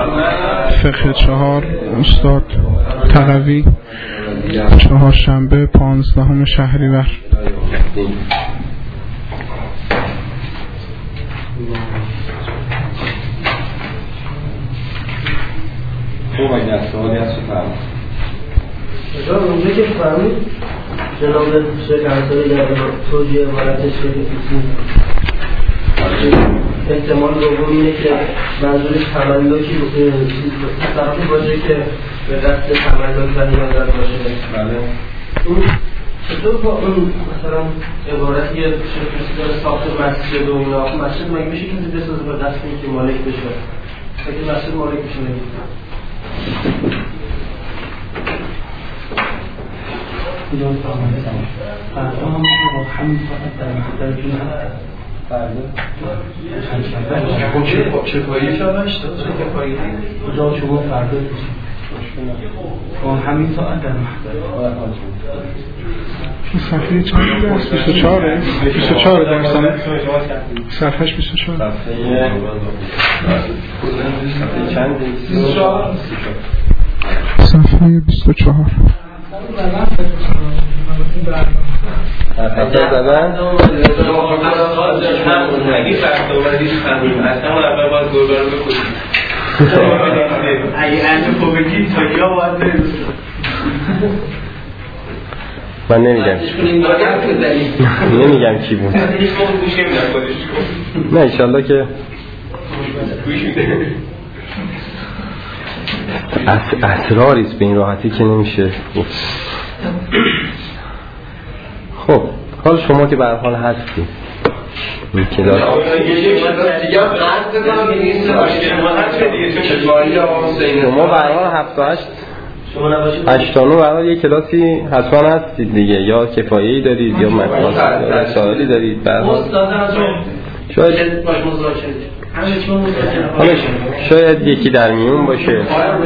فقه 4 استاد تقوی، چهارشنبه 15 شهریور. خوب اگر سوالی هست رو فرمید. اونجا که فرمید جناب شیخ انصاری در توجیه عبارت شیخ فیسی احتمال دوم اینه که منظورش تملکی تصرفی باشه که به قصد تملک و نیازت باشه. بله. اون چطور با اون مثلا عبارتی که شیخ فیسی داره ساخت مسجد و اینا، مسجد مگه میشه که بسازه به قصد اینکه مالک بشه؟ اگه مسجد مالک بشه نگید کجا فهمیده فردا هم با همین فقط در مقدر جون فردا چه پایی شدهش داد؟ چه پایی؟ کجا شما فردا با همین ساعت در مقدر صفحه چند درست؟ 24 24 درستانه؟ صفحهش 24 صفحه چند؟ صفحه 24 حتی زدن؟ اگه فرد آوردیش خمیم اصلا اول باید گربه رو بکنیم اگه انجا خوبگی تا یا باید بریم من نمیگم کی بود نه ایشالله که اسراریست به این راحتی که نمیشه خب حال شما که به هر حال هستی این کلاس شما به هر حال 7 تا 8 به هر حال یک کلاسی حتما هستید دیگه، یا کفایه‌ای دارید یا مسائلی دارید. به هر حال شاید یکی در میون باشه.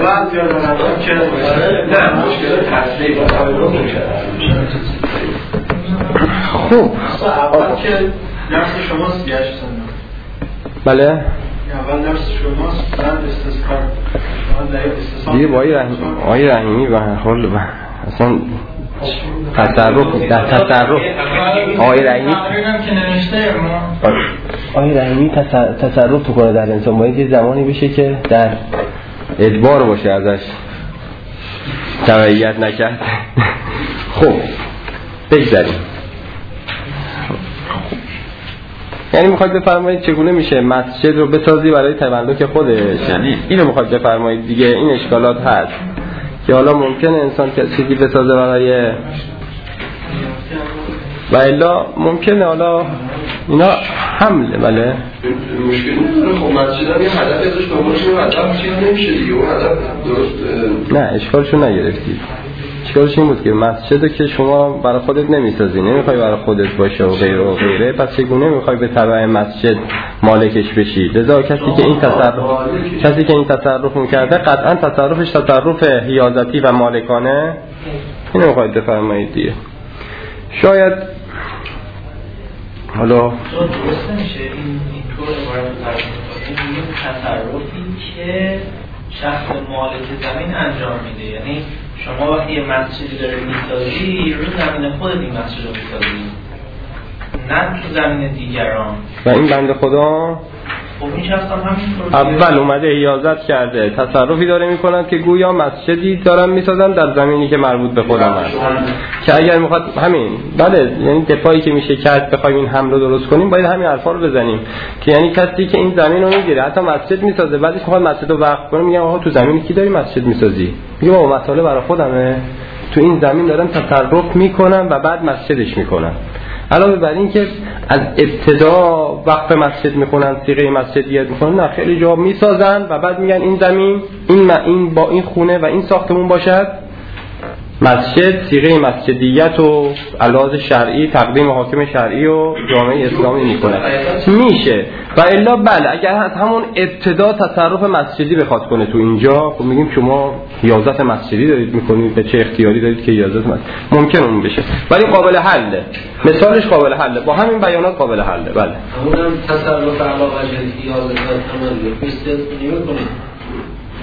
خوب اول که درس شماست گشت بله اول درس شماست بعد استثار دیگه با آقای رحیمی و حال اصلا تصرف آقای رحیمی تصرف کنه در انسان، باید یه زمانی بشه که در ادبار باشه ازش تبعیت نکرد. خب بگذاریم. یعنی میخواید بفرمایید چگونه میشه مسجد رو بسازی برای تملک خودش، یعنی اینو میخواید بفرمایید دیگه. این اشکالات هست که حالا ممکنه انسان چیزی بسازه برای و الا ممکنه حالا اینا حمله. بله مشکل نیست. خب مسجد هم یه هدف ازش دنبالشون هدف چیز نمیشه دیگه، اون هدف درست نه اشکالشو نگرفتید. اشکالش این بود که مسجد که شما برای خودت نمیسازی، نمیخوای برای خودت باشه و غیره و غیره، پس چگونه میخوای به تبع مسجد مالکش بشی؟ لذا کسی که این تصرف میکرده قطعا تصرفش تصرف حیازتی و مالکانه، اینو میخواید بفرمایید دیگه. شاید حالا درست نمیشه این طور این تصرفی که شخص مالک زمین انجام میده. یعنی شما وقتی یه مسجدی داره میسازی رو زمین خود این مسجد رو میسازی، نه تو زمین دیگران. و این بنده خدا اول اومده حیازت کرده، تصرفی داره میکنند که گویا مسجدی دارن میسازن در زمینی که مربوط به خودم هست، که اگر میخواد همین بله یعنی دفاعی که میشه کرد بخوایم این حمله درست کنیم باید همین حرفا رو بزنیم که یعنی کسی که این زمین رو میگیره حتی مسجد میسازه بعدش میخواد مسجد رو وقف کنه، میگم آها تو زمینی کی داری مسجد میسازی؟ میگم با مسئله برای خودمه، تو این زمین دارن تصرف میکنن و بعد مسجدش میکنن. علاوه بر این که از ابتدا وقف مسجد میکنن، صیغه مسجدیت میکنن، نه خیلی جا میسازن و بعد میگن این زمین این با این خونه و این ساختمون باشد مسجد، صیغه مسجدیت و علاوه شرعی تقدیم حاکم شرعی و جامعه اسلامی میکنه میشه. و الا بله اگر از همون ابتدا تصرف مسجدی بخواد کنه تو اینجا، خب میگیم شما حیازت مسجدی دارید میکنید، به چه اختیاری دارید که حیازت مسجد ممکن اون بشه، ولی قابل حله، مثالش قابل حله، با همین بیانات قابل حله. بله اونم تصرف علاوه حیازت تمام میکنید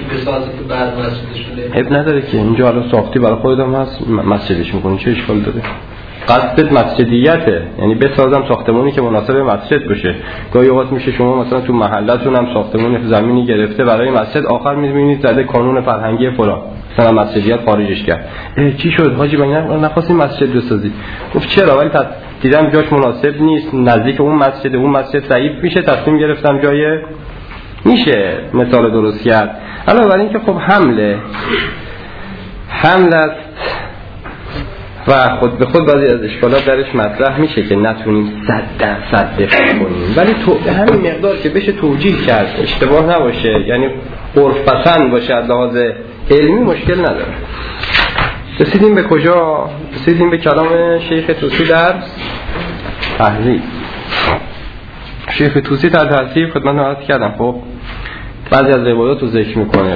بسازه که بعد مسجدشونه. اب نداره که اینجا حالا ساختی برای خودت هم هست مسجدش میکنی، چه اشکال داره؟ قصدت مسجدیته، یعنی بسازم ساختمانی که مناسب مسجد باشه. گاهی اوقات میشه شما مثلا تو محلتون هم ساختمون زمینی گرفته برای مسجد، آخر میبینید زده قانون فرهنگی فلان، مثلا مسجدیت خارجش کرد. چی شد حاجی من نخواستیم مسجد بسازی؟ گفت چرا؟ ولی دیدم جاش مناسب نیست، نزدیک اون مسجد ضعیف میشه، تصمیم گرفتم جای میشه مثال درست کرد. علاوه بر این که خب حمل است و خود به خود بعضی از اشکالات درش مطرح میشه که نتونیم 100% دفاع کنیم، ولی تو همین مقدار که بشه توجیه کرد، اشتباه نباشه، یعنی عرف پسند باشه از لحاظ علمی، مشکل نداره. رسیدیم به کجا؟ رسیدیم به کلام شیخ طوسی در تهذیب. شیخ طوسی در تهذیب خدمت عرض کردم. خب بعضی از روایات رو ذکر میکنه،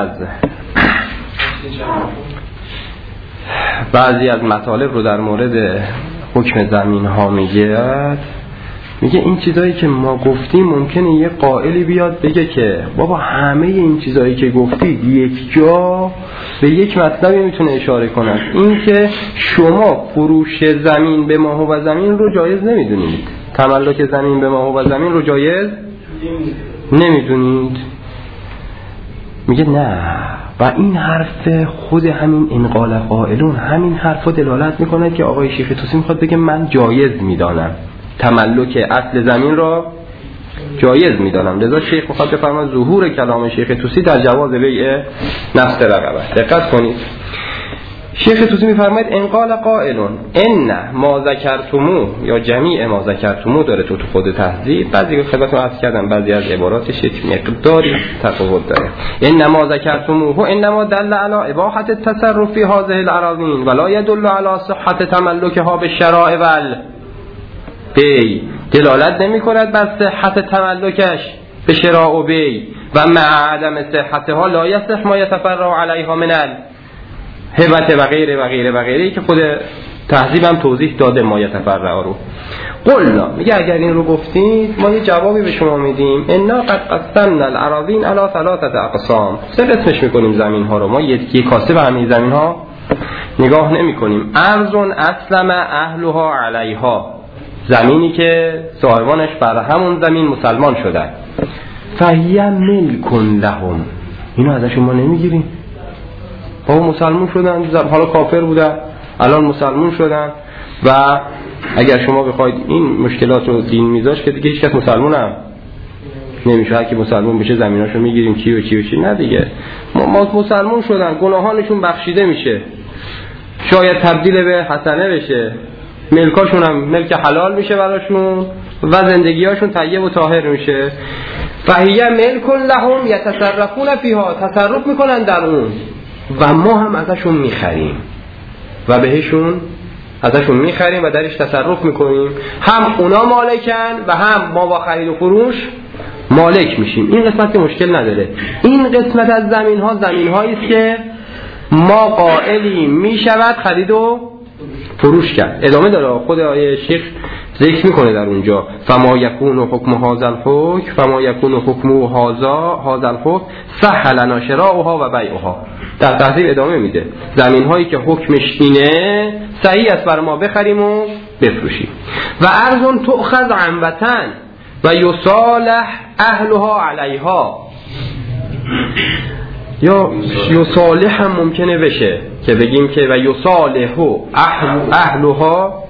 بعضی از مطالب رو در مورد حکم زمین ها میگه این چیزایی که ما گفتیم ممکنه یه قائلی بیاد بگه که بابا همه این چیزایی که گفتید یک جا به یک مطلبی میتونه اشاره کنه، این که شما فروش زمین به ماه و زمین رو جایز نمیدونید، تملک زمین به ماه و زمین رو جایز نمیدونید. میگه نه، و این حرف خود همین انقال قائلون همین حرف دلالت میکنه که آقای شیخ طوسی میخواد بگه من جایز میدانم، تملک اصل زمین را جایز میدانم. لذا شیخ میخواد بفرماید ظهور کلام شیخ طوسی در جواز بیع نفس رقبه. دقت کنید، شیخ طوسی میفرماید انقال قائلون ان ما ذکرتمو، یا جمیع ما ذکرتمو داره تو خود تهذیب، بعضی خدمتتون عرض کردم بعضی از عباراتش یک مقداری تفاوت داره. ان ما ذکرتمو هو انما دل علی اباحه التصرف فی هذه الاراضین ولا يدل علی صحه تملکها بالشراء والبیع، دلالت نمی‌کند بر صحت تملکش به شراء و بیع و مع عدم صحتها لا یصح ما یتفرع علیها من هبت و غیره و غیره و غیره که خود تهذیب هم توضیح داده ما یتفرع رو. قلنا میگه اگر این رو گفتید ما یه جوابی به شما میدیم، انا قد قسمنا الاراضین علی ثلاثه اقسام، سه قسمش میکنیم زمین ها رو، ما یک کاسه به همین زمین ها نگاه نمی کنیم. ارض اسلم اهلها علیها، زمینی که صاحبانش بر همون زمین مسلمان شدن، فهی ملک لهم، اینو ازشون ما نمیگیریم. با مسلمان شدن، حالا کافر بودن الان مسلمان شدن، و اگر شما بخواید این مشکلات رو دین میذاش که دیگه هیچ کس مسلمان هم نمیشه، هر کی مسلمان بشه زمیناشو میگیریم کی و چی نه دیگه. ما مسلمان شدن، گناهانشون بخشیده میشه، شاید تبدیل به حسنه بشه، ملکاشون هم ملک حلال میشه براشون و زندگیاشون طیب و طاهر میشه. فهیه ملک لهم یتصرفون فیها، تصرف میکنن در اون و ما هم ازشون میخریم و بهشون ازشون میخریم و درش تصرف میکنیم، هم اونا مالکن و هم ما با خرید و فروش مالک میشیم. این قسمت که مشکل نداره. این قسمت از زمین ها زمین هایی است که ما قائلی میشود خرید و فروش کرد. ادامه داره خود آیه شیخ ذکر میکنه در اونجا فما یکون حکم هذا الحکم فما یکون حکم هذا الحکم صح لنا شراؤها و بیعها. در تهذیب ادامه میده زمین هایی که حکمش اینه صحیح است بر ما بخریم و بفروشیم. و ارض تؤخذ عن وطن و یصالح اهلها علیها، یا یصالح هم ممکنه بشه که بگیم که و یصالح اهلها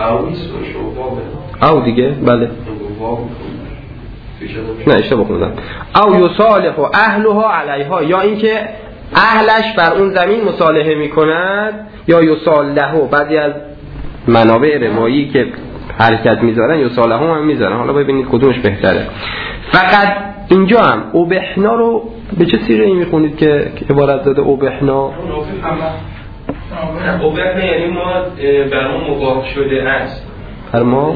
او دیگه بله نه اشتباه خوندم، او یصالح اهلها علیها، یا اینکه اهلش بر اون زمین مصالحه میکند، یا یصالح. بعضی از منابع روایی که حرکت میذارن یصالح هم میذارن، حالا ببینید کدومش بهتره. فقط اینجا هم اوبحنا رو به چه صیغه ای میخونید که عبارت داده اوبحنا؟ اوبحنا یعنی ما برام مباح شده است ما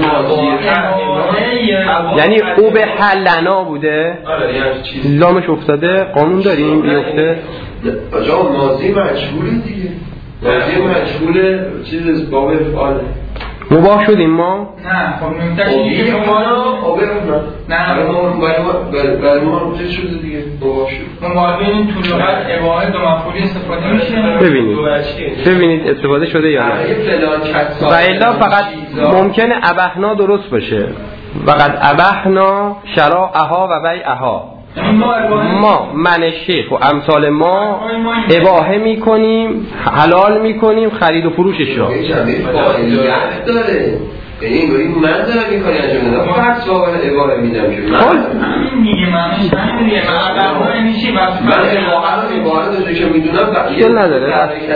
یعنی اوبح لنا بوده، لامش افتاده، قانون داریم بیفته آجا ماضی مجهولی دیگه، ماضی مجهول چیز باب افعاله. مباح شدیم ما؟ نه خب نکتهش دیگه شما رو نه برای ما چه شده دیگه مباح شد. مباحین تو لغت عبارت دو مفعولی استفاده میشه. ببینید استفاده شده یا نه. و الا فقط ممکنه ابحنا درست باشه. فقط ابحنا شراعها و بیعها. ما من شیخ و امثال ما اباحه میکنیم، حلال میکنیم خرید و فروشش را. داره یعنی اینگوری من دارم این کاری انجام میدم فرض واقعا اباحه میدم که این میگه معنیش همین دیگه من اباحه میشی من اباحه داشته که میدونم اشکال نداره.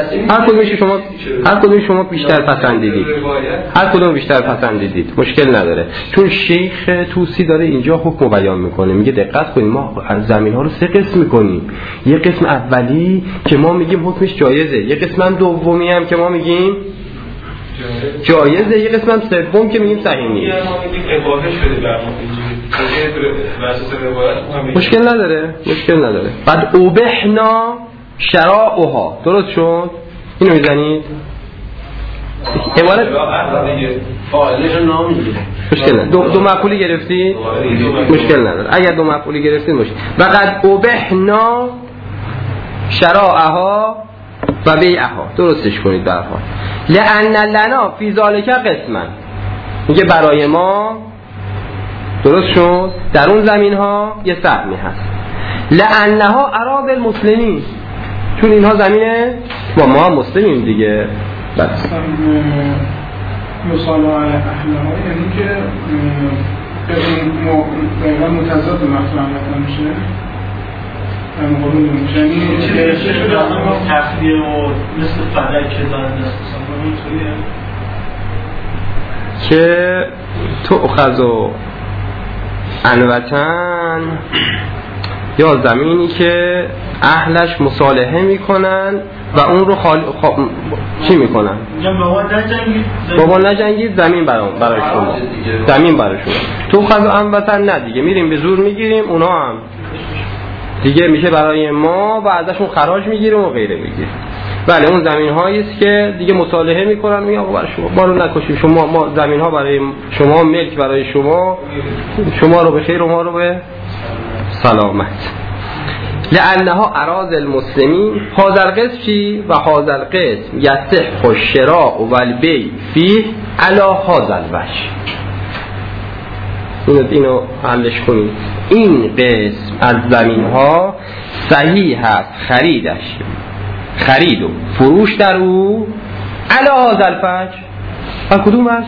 هر کدوم شما بیشتر پسندیدید مشکل نداره. چون شیخ توسی داره اینجا حکم بیان میکنه، میگه دقت کنید ما زمین ها رو 3 قسم میکنیم. یه قسم اولی که ما میگیم حکمش جایزه، یه قسم دومی هم که ما میگیم جایزه، یه قسم هم سوم که میگیم صحیح نیست. مشکل نداره. بعد اوبحنا شراعها درست شد. اینو میزنید عبارت مشکل نداره. دو مفعولی گرفتی مشکل نداره. اگر دو مفعولی گرفتید مشکل. وقد اوبحنا شراعها و بیعها درستش کنید. در حال لأن لنا فی ذالک قسما، میگه برای ما درست شد در اون زمین ها یه سهمی هست. لأنها اراضی المسلمین، چون اینها زمینه و ما هم مسلمیم دیگه. بس مثال علی اهلها یعنی که به متضاد مفهوم میشه. تخلیه و مثل فلک که دارن که تؤخذ عنوتن، یا زمینی که اهلش مصالحه میکنن و اون رو چی میکنن؟ بابا نجنگید زمین برای شما، زمین برای شما. تؤخذ عنوتن نه دیگه میریم به زور میگیریم، اونا هم دیگه میشه برای ما و ازشون خراج میگیریم و غیره میگیریم. بله اون زمین هایی است که دیگه مصالحه میکنن، میگن آقا برای شما ما رو نکشید، شما ما زمین ها برای شما، ملک برای شما رو به خیر و ما رو به سلامت. لأنها اراضی المسلمین. هذا القسم چی؟ و هذا القسم یصح الشراء و البیع فیه علی هذا الوجه. اینو حلش کنید. این قسم از زمین ها صحیح هست خرید و فروش در او علی هذا الوجه. و کدوم وجه؟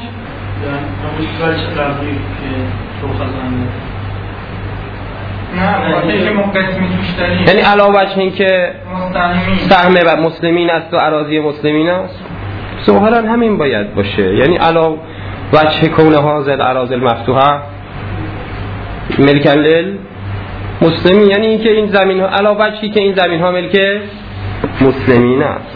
یعنی علاوه بر این که سهم بر مسلمین است و اراضی مسلمین است، ظاهرا همین باید باشه. یعنی علاوه وجه کون هذا الاراضی المفتوحه ملکن للمسلمین، یعنی اینکه این زمین ها علاوه وجهی که این زمین ها ملک مسلمین است.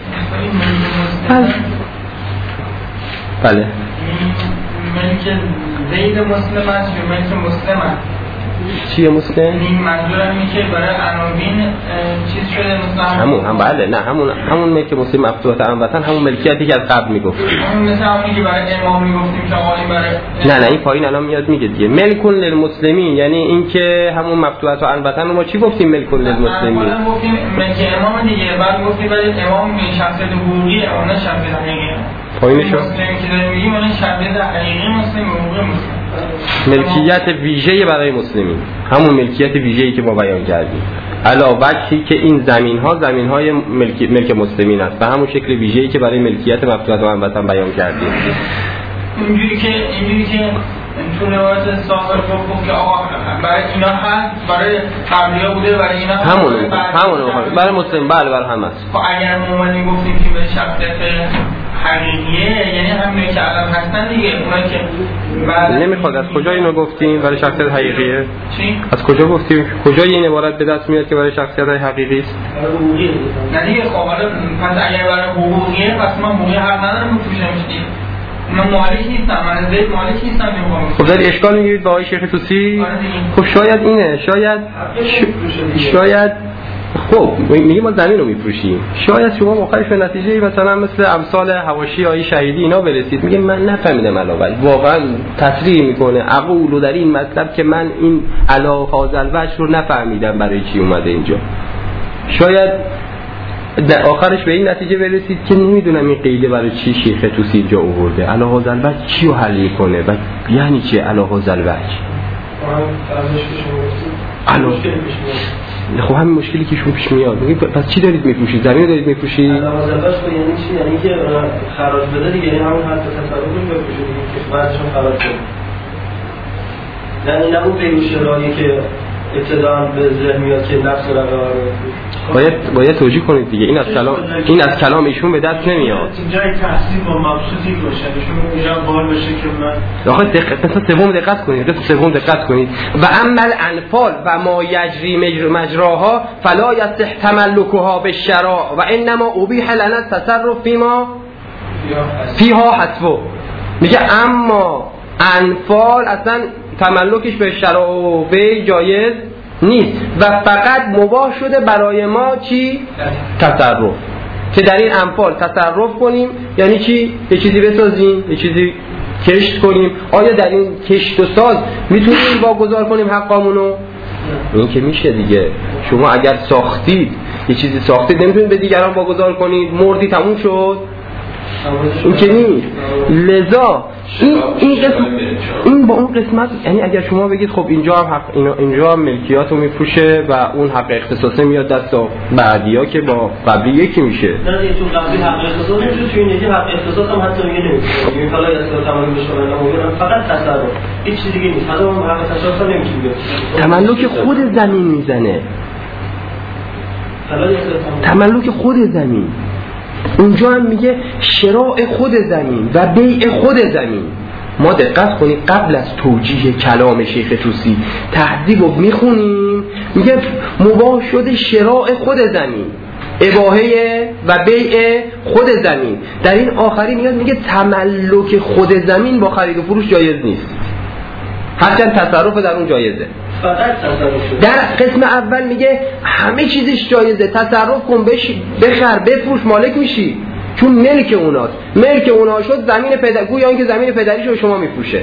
بله ملک زید مسلم است یا ملک مسلم است؟ چیه مسلم؟ این منظورم اینه که برای عناوین چیز شده مسلم همون بله نه همون ملک مسلم مفتوحه عنوتن، همون ملکیتی که از قبل میگفت. همون مثل همونی که برای امام میگفتیم که آقا این برای نه این پایین الان میاد میگه دیگه ملک للمسلمین، یعنی اینکه همون مفتوحه عنوتن ما چی گفتیم ملک للمسلمین؟ ما گفتیم ملک امام دیگه، بعد گفتیم برای امام شخصیت حقوقی اون شخصیت حقیقی. پایینشو مسلمی که داریم میگیم اون شخصیت حقیقی مسلم حقوقی مسلم. ملکیت ویژه‌ای برای مسلمین، همون ملکیت ویژه‌ای که ما بیان کردیم. علاوه وجهی که این زمین‌های ملک مسلمین است و همون شکل ویژه‌ای که برای ملکیت مفتوحه و عنوتن بیان کردیم. اینجوری که تو روایت صاحب گفت که آقا برای اینا هست، برای قبلی‌ها بوده، برای اینا همونه برای مسلم بله برای هم است. خب اگر ما میگفتیم که به شخصیت حقیقیه، یعنی همینه که الان هستن دیگه، اونایی که نمیخواد. از کجا اینو گفتیم برای شخصیت حقیقیه؟ چی؟ از کجا گفتیم؟ کجا این عبارت به دست میاد که برای شخصیت حقیقی است؟ نه دیگه خب حالا پس اگر برای حقوقیه پس من حقوقی حق ندارم توش نمیشه. من مالک نیستم، من زید مالک نیستم. خب داری اشکال میگیرید با آقای شیخ توسی؟ خب شاید اینه، شاید خب میگه ما زمین رو میفروشیم، شاید شما آخرش به نتیجه مثلا مثل امثال حواشی آیه شهیدی اینا برسید، میگه من نفهمیدم علاوه واقعا تصریح میکنه اقول در این مطلب که من این علا هذا الوجه رو نفهمیدم برای چی اومده اینجا. شاید در آخرش به این نتیجه برسید که نمیدونم این قیده برای چی شیخ طوسی اینجا آورده، علا هذا الوجه چی رو حل میکنه و یعنی چه علا هذا الوجه. خب همین مشکلی که شما پیش میاد. پس چی دارید میفروشید؟ زمین دارید میفروشید؟ علاوه بر یعنی چی؟ یعنی که خراج بده دیگه، یعنی همون حد تصرفش بفروشید که بعدشون خراج بده. نه اون پیوشرایی که ابتداً به ذهن میاد که نفس رقم باید توجیه کنید دیگه. این از کلام ایشون به دست نمیاد. اینجای تحصیل با مبسوطی باشه، شما اینجا بار بشه که من آخه قسمت سوم دقت کنید. و اما الانفال و ما یجری مجراها فلا یصح تملکها بالشراء و انما ابیح لنا التصرف فیها حسبه. میگه اما انفال اصلا تملکش به شراء و بی جایز نیست و فقط مباح شده برای ما چی؟ تصرف. که در این انفال تصرف کنیم یعنی چی؟ یه چیزی بسازیم، یه چیزی کشت کنیم. آیا در این کشت و ساز میتونیم واگذار کنیم حقامونو؟ این که میشه دیگه. شما اگر ساختید یه چیزی ساختید نمیتونید به دیگران واگذار کنید، مردی تموم شد. این که نیست. لذا این با اون قسمت، یعنی اگر شما بگید خب اینجا هم اینجا هم ملکیات رو میفروشه و اون حق اختصاصه میاد دست بعدیا که با قبلی یکی میشه. نه دیگه تو قبلی حق اختصاص نمیشه، تو این یکی حق اختصاص هم حتی میگه نمیشه. این حالا اصلا تمام بشه نه فقط تصرف، هیچ چیزی دیگه نیست. حالا اون حق تصرف هم نمیشه بیاد. تملک خود زمین میزنه. تملک خود زمین. اونجا هم میگه شراء خود زمین و بیع خود زمین. ما دقت کنید قبل از توجیه کلام شیخ طوسی تهذیب رو میخونیم، میگه مباح شده شراء خود زمین، اباحه و بیع خود زمین. در این آخری میاد میگه تملک خود زمین با خرید و فروش جایز نیست، هرچند تصرف در اون جایزه. در قسم اول میگه همه چیزش جایزه، تصرف کن، بخر، بفروش، مالک میشی، چون ملک اوناست. ملک اونا شد زمین پدر، گویا اینکه زمین پدریش رو شما میفروشه.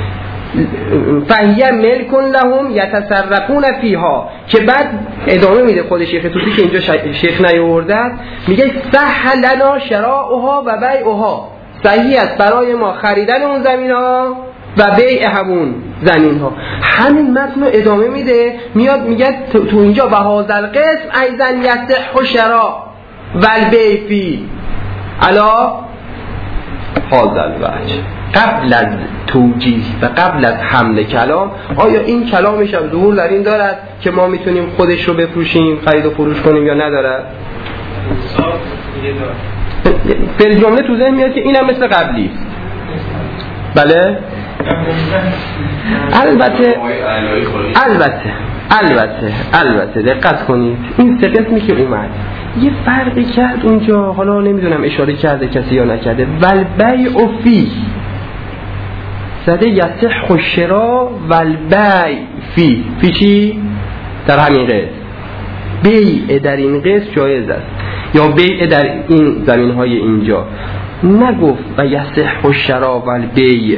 فهیه ملک لهم یتصرفون فیها. که بعد ادامه میده خود شیخ طوسی که اینجا شیخ نیاورده، میگه صح لنا شراؤها و بیعها. صحیح است برای ما خریدن اون زمین‌ها و بیع همون زمین ها. همین متن رو ادامه میده، میاد میگه تو اینجا و هذا القسم ایضا یصح شراء و البیع فی علا هذا الوجه. قبل از توجیه و قبل از حمل کلام، آیا این کلامش هم ظهور در این دارد که ما میتونیم خودش رو بفروشیم، خرید و فروش کنیم یا ندارد؟ به جمله تو ذهن میاد که اینم مثل قبلی. بله؟ البته دقت کنید این سه قسمی که اومد یه فرقی کرد اونجا، حالا نمیدونم اشاره کرده کسی یا نکرده. والبیع فی زده یصح الشراء والبیع فی چی؟ در همین قسم بیع در این قسم جایز است یا بیع در این زمین های اینجا. نگفت و یصح الشراء والبیع.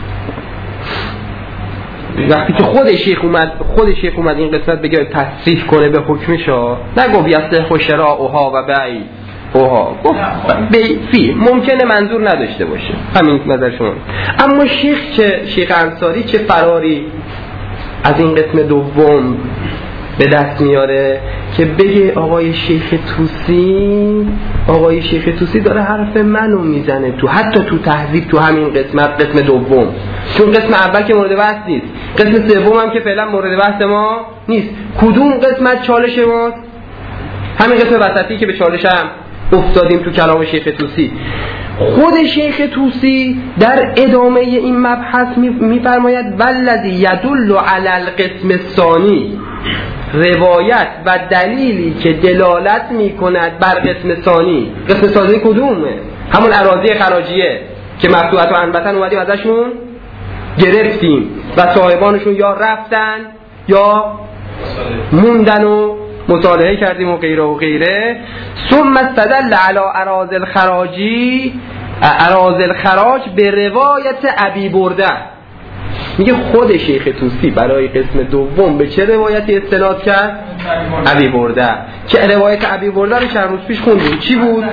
وقتی که خود شیخ اومد این قسمت بگه تصریح کنه به حکمش ها، نگفت یصح شراؤها و بیع اوها، گفت بیع فی. ممکنه منظور نداشته باشه، همین نظر شما. اما شیخ انصاری چه فراری از این قسم دوم به دست میاره که بگه آقای شیخ طوسی داره حرف منو میزنه تو، حتی تو تهذیب، تو همین قسم دوم. چون قسم اول که مورد بحث نیست، قسم سوم هم که فعلا مورد بحث ما نیست. کدوم قسمت چالش ماست؟ همین قسم وسطی که به چالش هم افتادیم تو کلام شیخ طوسی. خود شیخ طوسی در ادامه این مبحث میفرماید والذی یدل علی القسم الثانی، روایت و دلیلی که دلالت میکند بر قسم ثانی. قسم ثانی کدومه؟ همون اراضی خراجیه که مفتوحات و انبتن اومدیم ازشون گرفتیم و صاحبانشون یا رفتن یا موندن و مطالعه کردیم و غیره و غیره. ثم استدل علی اراضی الخراج به روایت ابی برده. میگه خود شیخ طوسی برای قسم دوم به چه روایتی استناد کرد؟ ابی برده، که روایت ابی برده رو چند روز پیش خوندیم. چی بود؟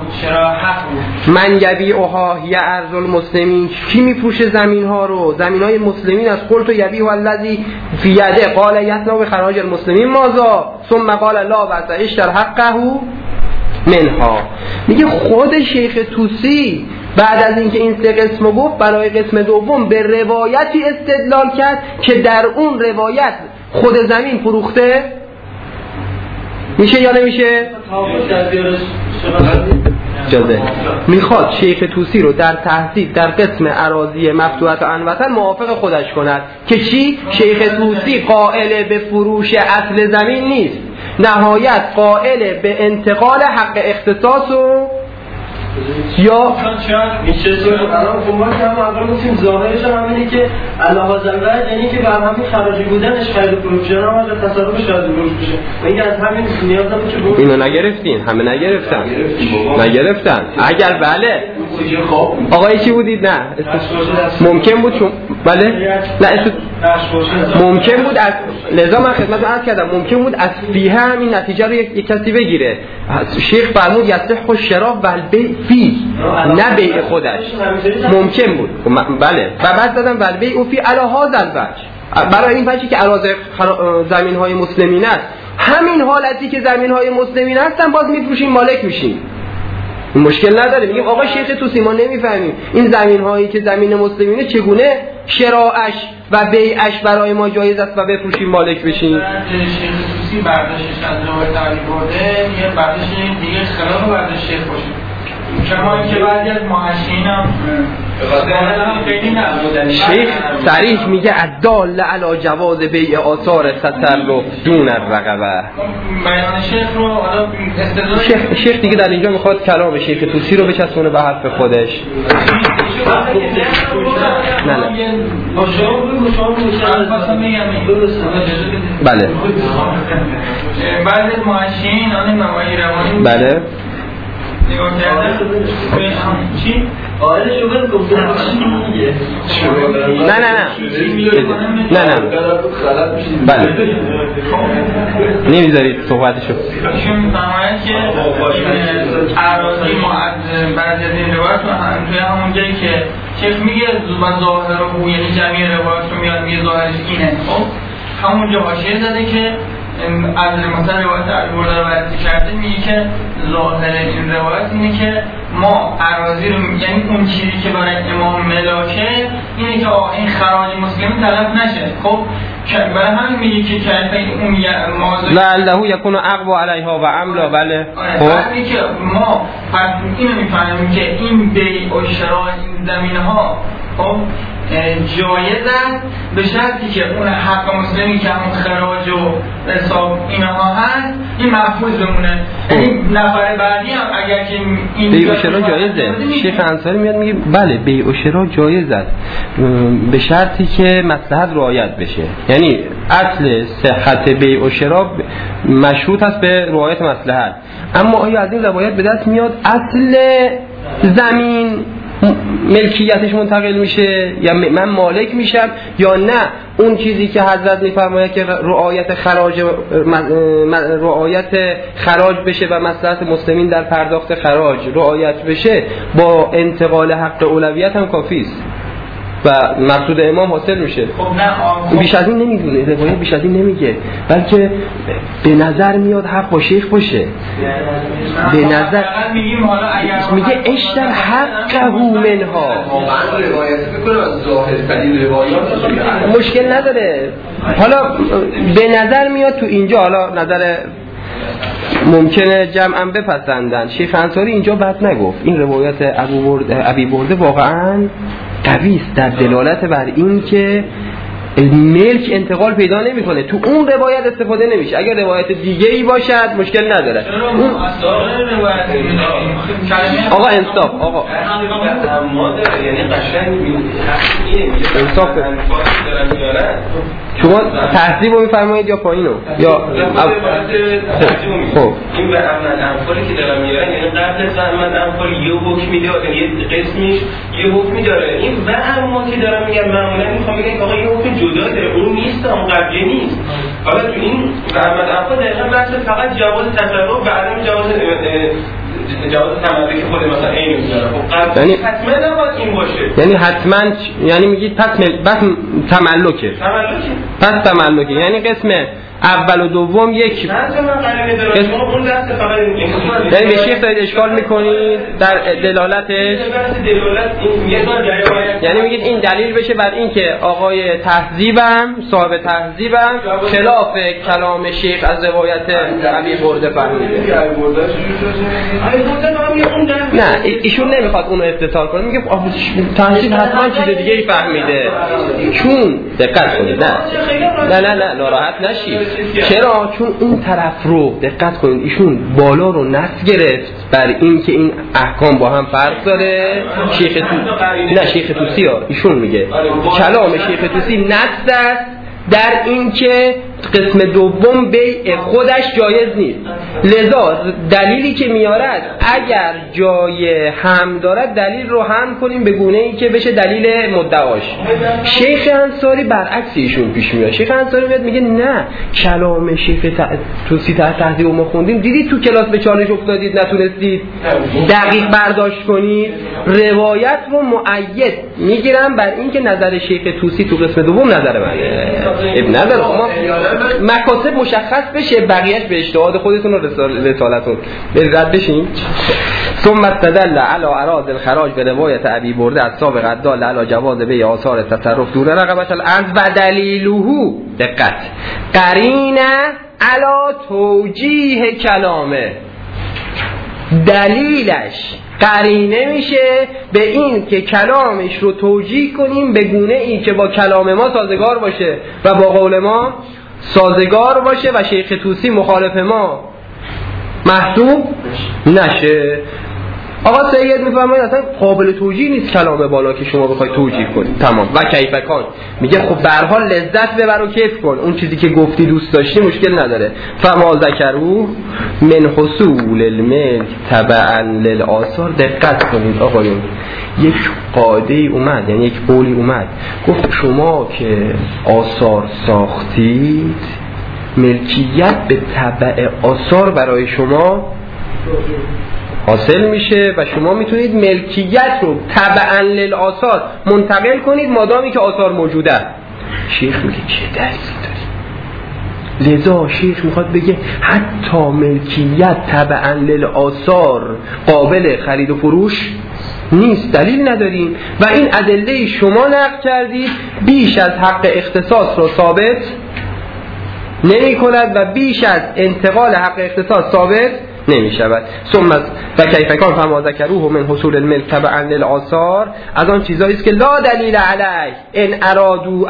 من یبیعها هی ارض المسلمین، کی میفروشه زمین ها رو؟ زمین های مسلمین از قلت و یبیع الذی فی یده قال یصنع بخراج المسلمین ماذا ثم قال لا بأس اشتر حقه منها. میگه خود شیخ طوسی بعد از اینکه این سه قسمو گفت برای قسم دوم به روایتی استدلال کرد که در اون روایت خود زمین فروخته. میشه یا نمیشه؟ جازه. میخواد شیخ طوسی رو در تحصیل در قسم اراضی مفتوحه عنوتا موافق خودش کند که چی؟ شیخ طوسی قائل به فروش اصل زمین نیست، نهایت قائل به انتقال حق اختصاص و یا میشه الان ما که هم اول گفتیم ظاهرش هم اینه که الله زلال یعنی که بر همین خراجی بودنش خرید و فروش جنا ما تصرف شاید فروش بشه و این از همین نیاز داره که اینو نگرفتین، همه نگرفتن. اگر بله آقای چی بودید؟ نه ممکن بود چون بله نه ممکن بود از لذا من خدمتتون عرض کردم ممکن بود از فیه همین نتیجه رو یک کسی بگیره. شیخ فرمود یصح الشراء و البیع فی، نه بیع خودش ممکن بود. بله و بعد دادم و البیع فی علی هذا الوجه، برای این وجهی که اراضی زمین های مسلمین است، همین حالتی که زمین های مسلمین هستن باز میفروشیم مالک میشیم، مشکل نداره. میگیم آقا شیخ طوسی ما نمیفهمیم این زمین هایی که زمین مسلمینه چگونه شراعش و بیعش برای ما جایز است و بفروشیم مالک بشیم. شیخ طوسی برداشتش از روایت علی برده یه برداشت دیگه خلاف برداشت شیخ باشه، کما اینکه بعضی از محشین هم خیلی نبودن. شیخ صریح میگه الدال علی جواز بیع آثار تصرف دون الرقبه. بیان شیخ رو حالا شیخ دیگه در اینجا میخواد کلام شیخ طوسی رو بچسبونه به حرف خودش. نه بله بعضی از محشین آن نوایی روانی بله نگاه کرده چی؟ آره شوگر گفته نه بله نمیذارید صحبتشو. ایشون میفرماید که اراضی معد بعضی از این روایت رو توی همون جایی که شیخ میگه و ظاهر رو یعنی جمعی روایت رو میاد میگه ظاهرش اینه، خب همونجا حاشیه زده که از مثلا روایت علی برده رو بررسی کرده میگه که ظاهر این روایت اینه که ما اراضی رو یعنی اون چیزی که برای امام ملاکه اینه که این خراج مسلمی طلب نشه. خب برای همین میگه که کلمه اون لعله یکون اقوا علیها و عملا. بله خب اینه که ما پس اینو میفهمیم که این بیع و شراء این زمین‌ها خب جایز است به شرطی که اون حق مسلمی که همون خراج و حساب اینها هست این محفوظ بمونه. یعنی نفر بعدی هم اگر که این بیع و شراء جایزه، شیخ انصاری میاد میگه بله بیع و شراء جایز است به شرطی که مصلحت رعایت بشه. یعنی اصل صحت بیع و شراء مشروط است به رعایت مصلحت. اما آیا از این روایت به دست میاد اصل زمین ملکیتش منتقل میشه یا من مالک میشم یا نه اون چیزی که حضرت میفرماید که رعایت خراج بشه و مصلحت مسلمین در پرداخت خراج رعایت بشه با انتقال حق اولویت هم کافی است و مقصود امام حاصل میشه. خب بیش از این نمیدونه، روایت بیش از این نمیگه، بلکه به نظر میاد حق با شیخ باشه. به نظر میگه اشتر حقه منها. مشکل نداره. حالا به نظر میاد تو اینجا، حالا نظر ممکنه جمعاً بپسندن، شیخ انصاری اینجا بد نگفت. این روایت ابی برده واقعاً قوی است در دلالت بر این که ملک انتقال پیدا نمیکنه، تو اون روایت استفاده نمیشه. اگر روایت دیگه ای باشد مشکل نداره. اون آقا انصاف، آقا یعنی قشنگ انصاف شما تهذیب رو میفرمایید یا پایینو یا خب این به عمل انفالی که دارم میارن، یعنی قبل از عمل انفال یه حکمی داره، یه قسمیش یه حکمی داره. این و اما که دارم میگم معمولا میخوام بگم که آقا یه حکم جدا داره، اون نیست، اون قبلی نیست. حالا تو این به عمل انفال دقیقا بحث فقط جواز تصرف و بعدم جواز تملک خود مثلا این میذاره. خب یعنی حتما نباید این باشه، یعنی حتما، یعنی میگید پس تملکه، پس تملکه یعنی قسم اول و دوم یک. یعنی به شیخ دارید اشکال میکنید در دلالتش، یعنی میگید این دلیل بشه بر این که آقای تهذیبم صاحب تهذیبم خلاف کلام شیخ از روایت ابی برده فهمیده. نه ایشون نمیخواد اونو افتثار کنه، میگه تهذیب حتما چیز دیگه ای فهمیده. چون دقت کنید، نه ناراحت نشید. چرا؟ چون اون طرف رو دقت کنید ایشون بالا رو نص گرفت بر این که این احکام با هم فرق داره. شیخ توسی ایشون میگه کلام شیخ توسی نص است در این که قسم دوم بیع خودش جایز نیست. لذا دلیلی که میارد اگر جای هم دارد دلیل رو هم کنیم به گونه ای که بشه دلیل مدعاش. شیخ انصاری برعکس ایشون پیش میاد. شیخ انصاری میاد میگه نه، کلام شیخ توسی تهذیب ما خوندیم، دیدید تو کلاس به چالش افتادید نتونستید دقیق برداشت کنید. روایت رو مؤید میگیرم بر این که نظر شیخ توسی تو قسم دوم نظر منه. ابن نداره، ما مکاسب مشخص بشه، بقیهش به اجتهاد خودتون و رسالتون رد بشین. ثم استدل علی اراض الخراج به روایت ابی برده از سابق الدال علی جواز بیع آثار تصرف دور رقبت الارض و دلیله دقت قرینه علی توجیه کلامه. دلیلش قرینه میشه به این که کلامش رو توجیه کنیم به گونه ای که با کلام ما سازگار باشه و با قول ما سازگار باشه و شیخ توسی مخالف ما محسوب نشه. آقا سید میفرماید اصلا قابل توجیه نیست کلام بالا که شما بخواید توجیه کنید. تمام. و کیفکان میگه خب به هر حال لذت ببر و کیف کن، اون چیزی که گفتی دوست داشتی مشکل نداره. فما ذکروا من حصول الملک تبعا للآثار. دقت کنید آقایون، یک قاعده اومد، یعنی یک قولی اومد گفت شما که آثار ساختید ملکیت به تبع آثار برای شما حاصل میشه و شما میتونید ملکیت رو تبعا للآثار منتقل کنید مادامی که آثار موجوده. شیخ میگه چه دلیلی داری؟ لذا شیخ میخواد بگه حتی ملکیت تبعا للآثار قابل خرید و فروش نیست، دلیل نداریم و این ادله شما نقل کردید بیش از حق اختصاص رو ثابت نمی کند و بیش از انتقال حق اختصاص ثابت نمی شود. ثم و کیفکان فما ذکروه من حصول الملک تبعا للآثار از آن چیزایی است که لا دلیل علیه ان ارادو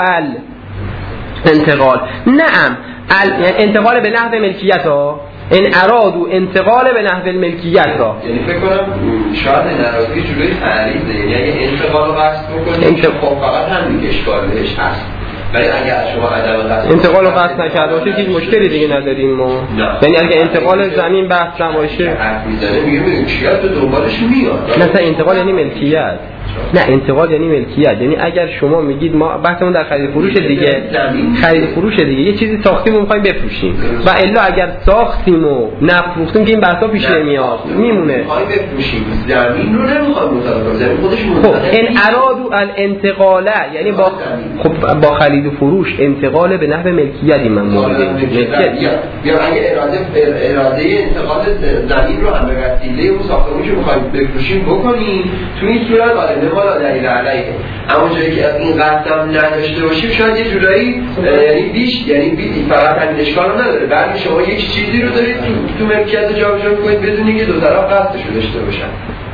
انتقال. نعم انتقال به نحو ملکیت ها، ان ارادو انتقال به نحو الملکیت ها، یعنی فکر کنم شاید ناراضی جلوی تعریضه، یعنی انتقال رو قصد بکنید خب فقط همین اشکالش هست. ولی اگر شما عدم قصد انتقال رو قصد نکرده باشه هیچ مشکلی دیگه نداریم ما. یعنی اگه انتقال زمین بحث نباشه حرف میزنه میگه ملکیت تو دنبالش میاد. مثلا انتقال یعنی ملکیت، نه انتقال یعنی ملکیت. یعنی اگر شما میگید ما بحثمون در خرید فروش دیگه، خرید فروش دیگه یه چیزی ساختیم و می‌خوایم بفروشیم و الا اگر ساختیم و نفروختیم که این بحثا پیش نمیاد میمونه. می‌خوایم بفروشیم زمین رو نمی‌خوایم مصادره زمین خودش مونه. خب ان ارادو الانتقاله یعنی با خرید و فروش انتقال به نحو ملکیتی من مورد ملکیت یا اگه اراده انتقال زمین رو هم به وسیله اون ساختمونی که می‌خوایم بفروشیم بکنیم تو این صورت نمالا دلیل علیه. اما جایی که از این قصدم نداشته باشیم شاید یه جورایی یعنی فقط همین اشکال رو نداره. بعد شما یک چیزی رو دارید تو ملکیت رو جابجا می‌کنید بدون اینکه دو طرف قصدش رو داشته باشن.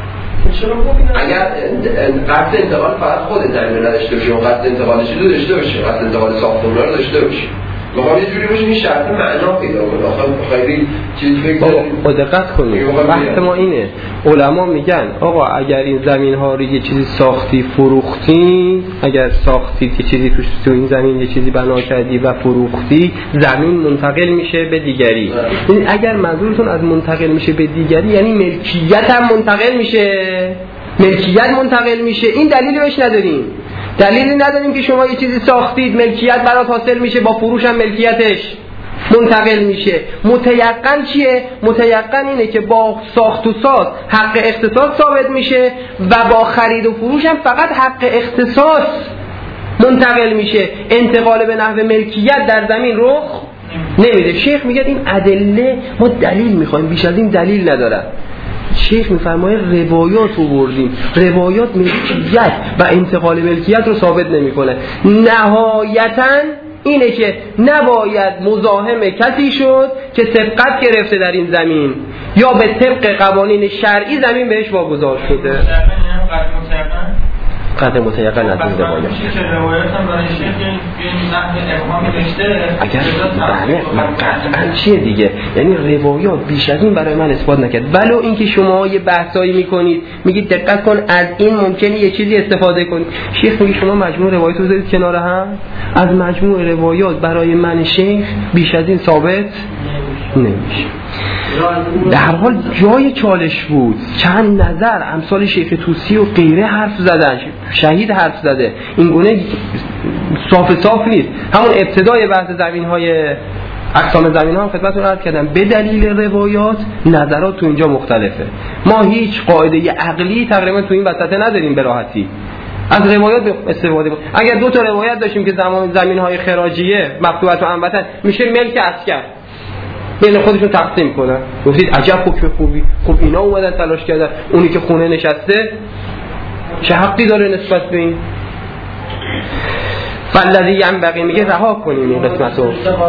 اگر قصد انتقال فقط خود زمین رو نداشته باشه و قصد انتقالش رو داشته باشه، قصد انتقال ساختمون رو داشته باشه، میخوام یه جوری باشه این شرط معنا پیدا کنه. آخه خیلی چیز فکر کنید، دقت کنید. وقت ما اینه، علما میگن آقا اگر این زمین ها رو یه چیزی ساختی فروختی، اگر ساختی یه چیزی تو این زمین یه چیزی بنا کردی و فروختی، زمین منتقل میشه به دیگری. یعنی اگر منظورتون از منتقل میشه به دیگری یعنی ملکیت هم منتقل میشه، ملکیت منتقل میشه. این دلیلی بهش نداریم، دلیلی نداریم که شما یه چیزی ساختید ملکیت برات حاصل میشه، با فروش هم ملکیتش منتقل میشه. متیقن چیه؟ متیقن اینه که با ساخت و ساز حق اختصاص ثابت میشه و با خرید و فروش هم فقط حق اختصاص منتقل میشه، انتقال به نحو ملکیت در زمین رخ نمیده. شیخ میگه این ادله ما دلیل میخوایم، بیش از این دلیل نداره. شیخ میفرماید روایات آوردیم، روایات ملکیت و انتقال ملکیت رو ثابت نمیکنه. نهایتاً اینه که نباید مزاحم کسی شد که سبقت گرفته در این زمین یا به طبق قوانین شرعی زمین بهش واگذار شده. قطع متیقن از این روایات. اگر بله من قطعا چیه دیگه، یعنی روایات بیش از این برای من اثبات نکرد. ولو اینکه شما یه بحثایی میکنید میگید دقت کن از این ممکنه یه چیزی استفاده کنید، شیخ میگه شما مجموع روایات رو بذارید کنار هم، از مجموع روایات برای من شیخ بیش از این ثابت نمیشه. در هر حال جای چالش بود، چند نظر امثال شیخ طوسی و غیره حرف زدن، شهید حرف زده، این گونه صاف نیست. همون ابتدای بحث زمین‌های اقسام زمین‌ها خدمتتون عرض کردم، به دلیل روایات نظرات تو اینجا مختلفه. ما هیچ قاعده عقلی تقریبا تو این وسطه نداریم به راحتی. از روایات استفاده کنیم. اگر دو تا روایت داشتیم که زمین‌های خراجیه مقطوعه و انبتن میشه ملک عسکر، بین خودشون تقسیم کنن. گفتید عجب حکم خوبی، خب اینا اومدن تلاش کردن، اونی که خونه نشسته چه حقی داره نسبت به این؟ فالذی ینبغی میگه رها کنیم این قسمتو.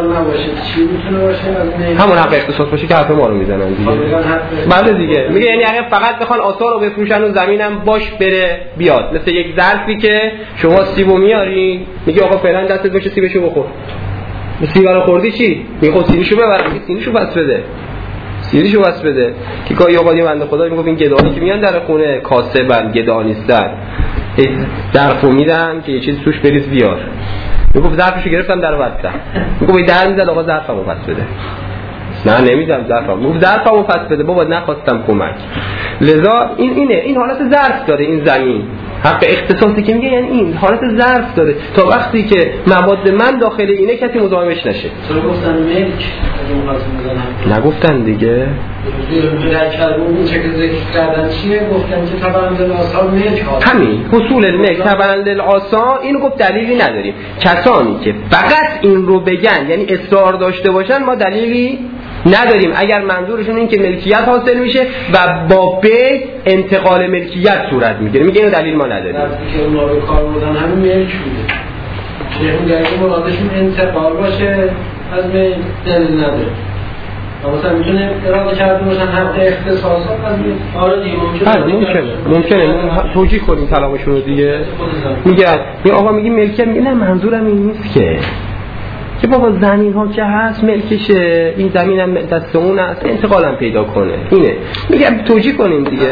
همون حق اختصاص باشه که حرف ما رو میزنن دیگه. بله دیگه میگه یعنی اگه فقط بخوان آثار رو بفروشن و زمینم باش بره بیاد، مثل یک ظرفی که شما سیبو میاری میگه آقا فعلا دستت باشه سیبشو بخور. سیب رو خوردی چی؟ میگه سیبشو ببر، میگه سیبشو پس بده. سیبشو پس بده. که گاهی اوقات بنده خدا میگه این گدایی که میان در خونه کاسبن گدا نیستن. ظرفو میدن که یه چیز توش بریز بیار. میگه ظرفشو گرفتم در بستم. میگه در میزد آقا ظرفمو پس بده. نه نمیدم ظرفم. میگه ظرفمو پس بده بابا نخواستم کمک. لذا این حالت ظرف داره این زمین. حق اختصاصی که میگه یعنی این حالت ظرف داره تا وقتی که مواد من داخل اینه کسی مزاحمش نشه. چرا گفتن ملک؟ نگفتن دیگه. در کلمون چه که ذکر کردن چیه؟ گفتن که تبعند الآثار ملک هست. همین حصول الملک تبعند الآثار، اینو گفت دلیلی نداریم. کسانی که فقط این رو بگن یعنی اصرار داشته باشن ما دلیلی نداریم اگر منظورشون این که ملکیت حاصل میشه و با بی انتقال ملکیت صورت میگیره. میگه اینو دلیل ما نداریم. وقتی که اونا به کار بردن همین ملک بوده. چه مرادشون انتقال باشه از می دلیل نداره. مثلا میتونه اراده کرده باشن حق اختصاصات از می آره دیگه ممکنه توجیه کنیم کلامشون رو دیگه. میگه آقا میگه ملکیت، میگه نه منظورم این نیست که بابا زمین ها که هست ملکشه، این زمین هم دست اون هست، انتقال هم پیدا کنه. اینه میگم توجیه کنیم دیگه.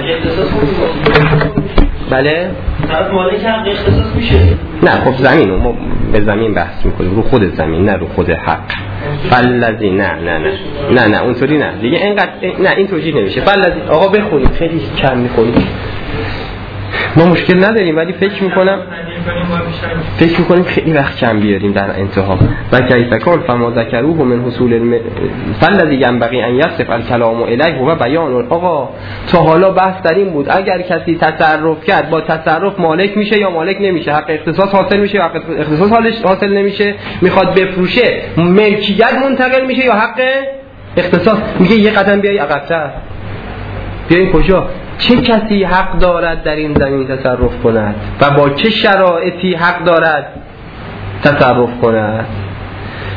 بله طرف مالک حق اختصاص میشه. نه خب زمین ما به زمین بحث میکنیم، رو خود زمین نه رو خود حق. فالذی نه اونطوری نه دیگه، اینقدر نه این توجیه نمیشه. فالذی آقا بخونید خیلی کم میکنید، ما مشکل نداریم ولی فکر میکنم خیلی وقت کم بیاریم در انتها. و کیفکان فما ذکروه من حصول فالذی ینبغی ان یصف الکلام الیه و بیان. آقا تا حالا بحث در این بود اگر کسی تصرف کرد با تصرف مالک میشه یا مالک نمیشه، حق اختصاص حاصل میشه یا حق اختصاص حاصل نمیشه، میخواد بفروشه ملکیت منتقل میشه یا حق اختصاص. میگه یه قدم بیای عقب‌تر، بیاین کجا؟ چه کسی حق دارد در این زمین تصرف کند و با چه شرایطی حق دارد تصرف کند؟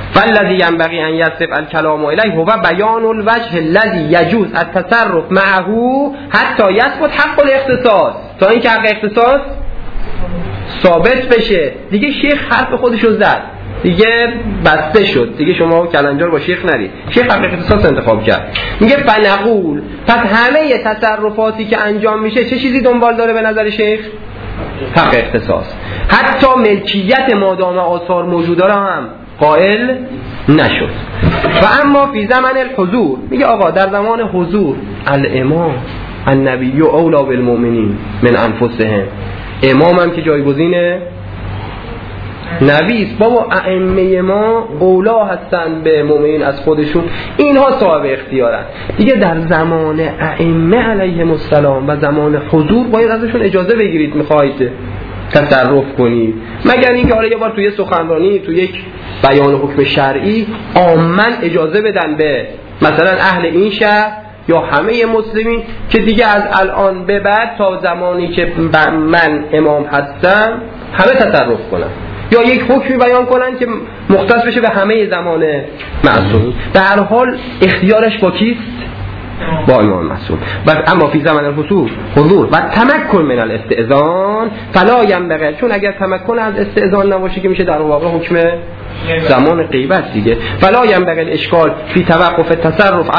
فالذی ينبغي ان يصف الكلام الیه هو بیان الوجه الذي يجوز التصرف معه حتی يثبت حق الاختصاص، تا اینکه حق اختصاص ثابت بشه. دیگه شیخ حرف خودشو زد، دیگه بسته شد، دیگه شما کلنجار با شیخ نرید. شیخ حق اختصاص انتخاب کرد. میگه فنقول، پس همه تصرفاتی که انجام میشه چه چیزی دنبال داره به نظر شیخ؟ حق اختصاص. حتی ملکیت مادام آثار موجوده را هم قائل نشد. و اما فی زمان الحضور، میگه آقا در زمان حضور الامام النبی اولا بالمؤمنین من انفسهم، امام هم که جایگزینه نبیست. بابا ائمه ما اولا هستن به مؤمنین از خودشون، اینها صاحب اختیارن دیگه. در زمان ائمه علیهم السلام و زمان حضور باید ازشون اجازه بگیرید میخواید تصرف کنید، مگر اینکه حالا یه بار توی سخنرانی توی یک بیان حکم شرعی عامن اجازه بدن به مثلا اهل این شهر یا همه مسلمین که دیگه از الان به بعد تا زمانی که من امام هستم همه تصرف کنن، یا یک حکمی بیان کنن که مختص بشه به همه زمان معصومین. در هر حال اختیارش با کیست؟ با امام معصوم. اما فی زمان حضور و تمکن من الاستئذان فلا ينبغي، چون اگر تمکن از استئذان نباشه که میشه در واقع حکم زمان غیبت دیگه. فلا ينبغي الاشکال فی توقف التصرف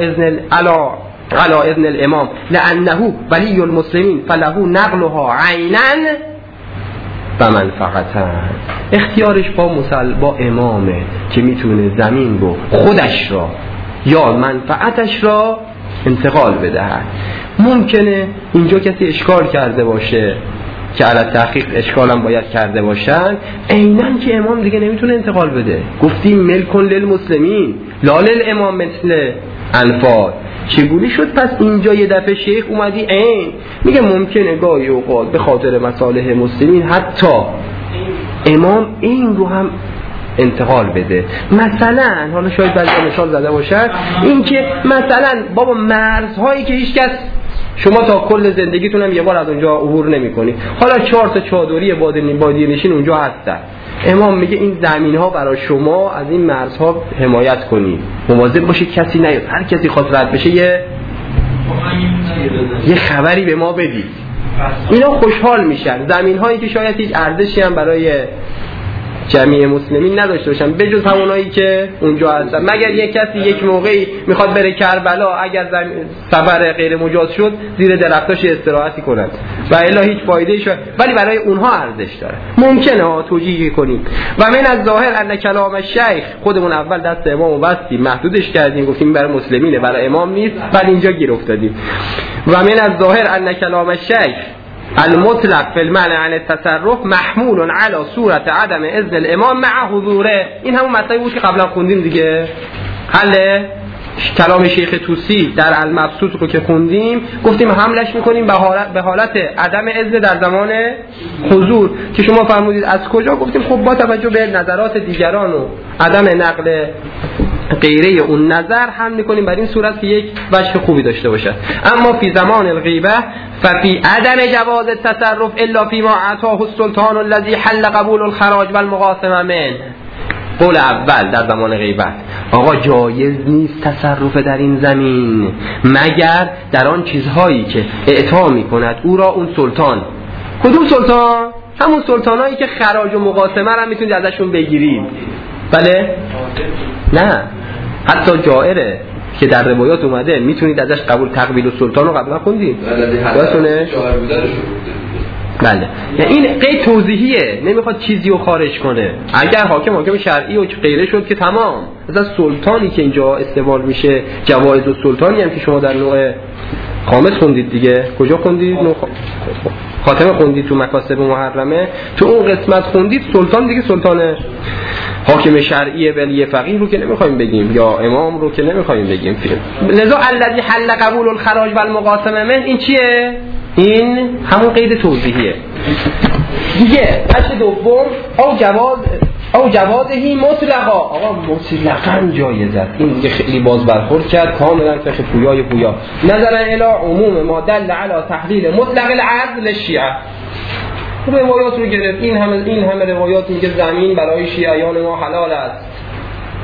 على اذن الامام لانه ولی المسلمین فله نقلها عینا و منفعتا. اختیارش با امامه که میتونه زمین رو خودش را یا منفعتش را انتقال بدهد. ممکنه اینجا کسی اشکال کرده باشه که علی تحقیق اشکال هم باید کرده باشن، عیناً که امام دیگه نمیتونه انتقال بده. گفتیم ملکن للمسلمین لا للامام مثل انفال. چگونه شد پس اینجا یه دفعه شیخ اومدی میگه ممکنه گاهی اوقات به خاطر مصالح مسلمین حتی امام این رو هم انتقال بده. مثلا حالا شاید بعضی مثال زده باشن، این که مثلا بابا مرزهایی که هیچ کس شما تا کل زندگیتون هم یه بار از اونجا عبور نمی‌کنی، حالا 4 تا چادری بادیه نشین اونجا هستن، امام میگه این زمین‌ها برای شما از این مرزها حمایت کنید، مواظب باشید کسی نیاد، هر کسی خواست رد بشه یه خبری به ما بدید. اینا خوشحال میشن. زمین‌هایی که شاید هیچ ارزشی هم برای جمعی مسلمین نداشته باشن بجز همونایی که اونجا هستن، مگر یک کسی یک موقعی میخواد بره کربلا، اگر سفر غیر مجاز شد زیر درختاش استراحتی کنند و الا هیچ فایده‌ای شد، ولی برای اونها ارزش داره. ممکنه توجیه کنیم. و من از ظاهر ان کلام الشیخ، خودمون اول دست امامو بستیم محدودش کردیم گفتیم برای مسلمینه برای امام نیست، بعد اینجا گیر افتادیم. و من از ظاهر ان کلام الشیخ المطلق فی المنع عن التصرف محمول على صورت عدم اذن الامام مع حضوره. این همون مطلبی بود که قبلا خوندیم دیگه. حل کلام شیخ طوسی در المبسوط رو که خوندیم گفتیم حملش میکنیم به حالت عدم اذن در زمان حضور که شما فرمودید از کجا، گفتیم خب با توجه به نظرات دیگران و عدم نقل غیره اون نظر هم میکنیم بر این صورت که یک وجه خوبی داشته باشد. اما فی زمان الغیبه ففی عدم جواز التصرف الا فی ما اعطاه السلطان الذي حل قبول الخراج والمقاسمه من. قول اول در زمان غیبت آقا جایز نیست تصرف در این زمین مگر در آن چیزهایی که اعطا میکند او را اون سلطان. کدوم سلطان؟ همون سلطانایی که خراج و مقاسمه را میتونید ازشون بگیرید. بله؟ نه، حتی جائره که در روایات اومده میتونید ازش قبول تقبیل السلطان رو قبلا خوندید. بله، این قید توضیحیه، نمیخواد چیزی رو خارج کنه. اگر حاکم شرعی و غیره شد که تمام. از سلطانی که اینجا استعمال میشه جوایز السلطانی هم که شما در نوع خامس خوندید دیگه. کجا خوندید؟ خاتمه خوندید تو مکاسب محرمه، تو اون قسمت خوندید سلطان دیگه سلطان حاکم شرعی ولی فقیه رو که نمیخوایم بگیم یا امام رو که نمیخوایم بگیم. لذا الذی حل قبول الخراج والمقاسمه من، این چیه؟ این همون قید توضیحیه دیگه. بچه دوم او جوازهی مطلقا، آقا مطلقا جایز است. این دیگه خیلی باز برخورد کرد کاملا فقه پویا نظرا الی عموم ما دل علی تحلیل مطلق العدل شیعه. روایات رو گرفت، این همه روایات میگه زمین برای شیعیان ما حلال است،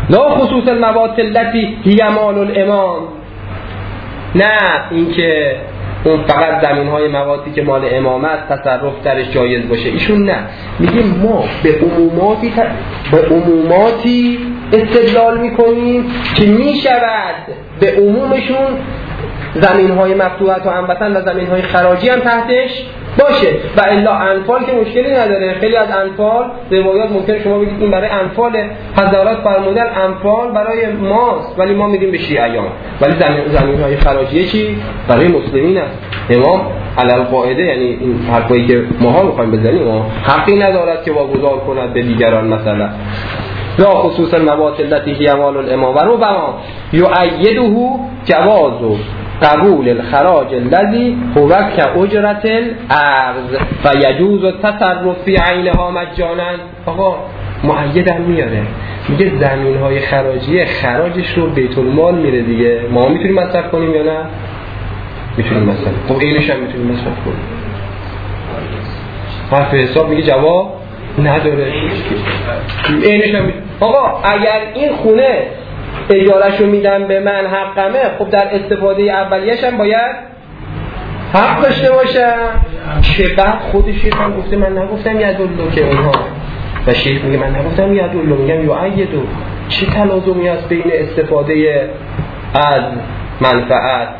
لا خصوص المواد التي هي مال الامام، نه اینکه اون فقط زمین‌های موادی که مال امامت تصرف درش جایز باشه. ایشون نه، میگیم ما به عموماتی استدلال میکنیم که میشود به عمومشون زمین‌های مفتوحات و هموطن و زمین‌های خراجی هم تحتش باشه. و الا انفال که مشکلی نداره. خیلی از انفال روایات ممکنه شما بگید این برای انفال، حضرات فرمودن انفال برای ماست ولی ما میدیم به شیعیان، ولی زمین‌های خراجی چی؟ برای مسلمین است. امام علل قاعده، یعنی این حرفایی که ماها می‌خوایم بزنیم حقی ندارد که واگذار کند به دیگران. مثلا لا خصوص المواد التي هي مال الامام و ربما يؤيده جواز قبول الخراج الذي هو كأجرة الارض فيجوز التصرف في عینها مجانا. آقا مؤید هم میاره، میگه زمین‌های خراجی خراجش رو بیت المال میره دیگه، ما میتونیم مصرف کنیم یا نه؟ میتونیم مصرف. خب اینش هم میتونیم مصرف کنیم. حرف حساب میگه جواب نداره. اینش هم آقا اگر این خونه اجارهشو میدم به من حقمه، خب در استفاده اولیه‌ش هم باید حق داشته باشم. چه بعد خود شیخ هم گفته من نگفتم یدالله که اونها، و شیخ میگه من نگفتم یدالله، میگم یؤیدو. چه تلازمی هست بین استفاده از منفعت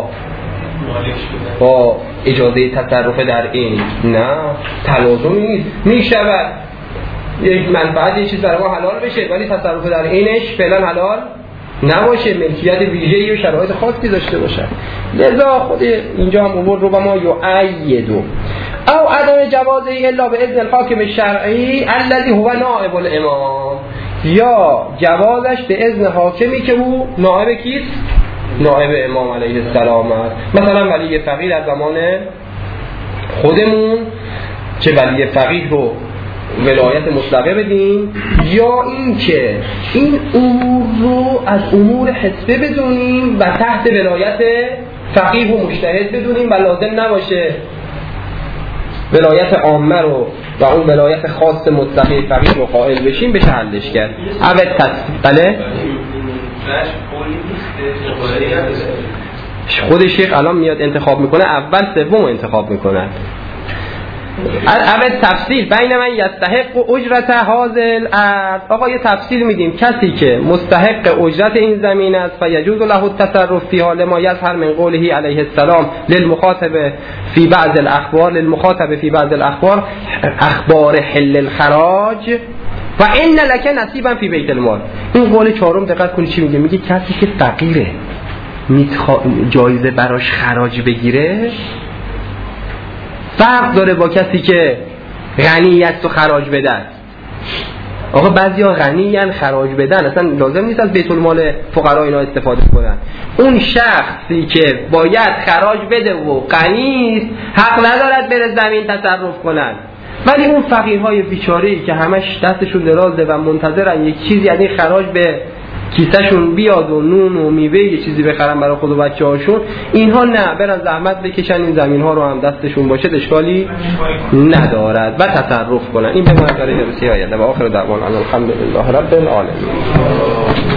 با اجازه تصرف در این؟ نه تلازمی نیست. میشود یک منفعت یه چیز برای ما حلال بشه ولی تصرف در اینش فعلا حلال نباشه، ملکیت ویژه‌ای و شرایط خاصی داشته باشه. لذا خود اینجا هم امور رو با ما یؤیدو او عدم جوازه الا به اذن الحاکم الشرعی الذی هو نائب الامام، یا جوازش به اذن حاکمی که او نائب کیست؟ نائب امام علیه السلام است. مثلا ولی فقیه در زمان خودمون چه ولی فقیه رو ولایت مطلقه بدیم، یا این که این امور رو از امور حسبه بدونیم و تحت ولایت فقیه و مجتهد بدونیم و لازم نباشه ولایت عامه رو و اون ولایت خاص مطلقه فقیه رو قائل بشیم، بشه حلش کرد. بله خود شیخ الان میاد انتخاب میکنه، اول سوم انتخاب میکنه. اول تفصیل بین من یستحق اجرت هذا الارض. آقا یه تفصیل میدیم، کسی که مستحق اجرت این زمین است فیجوز له التصرف فیها لما یظهر من قوله علیه السلام للمخاطب فی بعض الاخبار اخبار حل الخراج و ان لک نصیبا فی بیت المال. این قول چهارم دقت کنید چی میگه. میگه کسی که فقیره جایزه براش خراج بگیره فرق داره با کسی که غنیت و خراج بدن. آقا بعضیا غنیان خراج بدن، اصلا لازم نیست از بیت المال فقرا اینا استفاده کنن. اون شخصی که باید خراج بده و غنی است حق ندارد بره زمین تصرف کنن، ولی اون فقیرهای بیچاره‌ای که همش دستشون درازه و منتظرن یک چیزی از این خراج به کیسهشون بیاد و نون و میوه یه چیزی بخرن برای خود و بچه‌هاشون، اینها نه، برن زحمت بکشن این زمین‌ها رو هم دستشون باشه اشکالی ندارد و تصرف کنن. این به منظر هرسی آید و آخر دعوان الحمدلله رب العالمین.